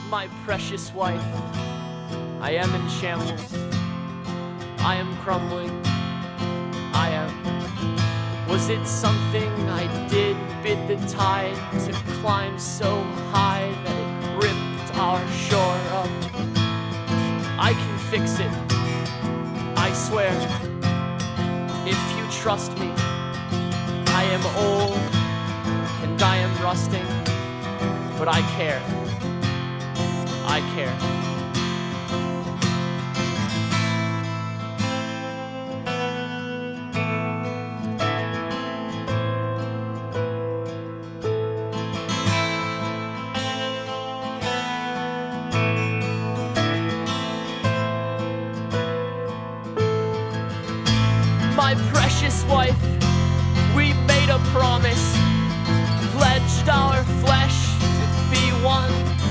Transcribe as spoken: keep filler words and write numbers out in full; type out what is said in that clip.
my precious wife. I am in shambles. I am crumbling. I am. Was it something I did bid the tide to climb so high that it ripped our shore up? I can fix it, I swear, if you trust me. I am old and I am rusting, but I care. I care.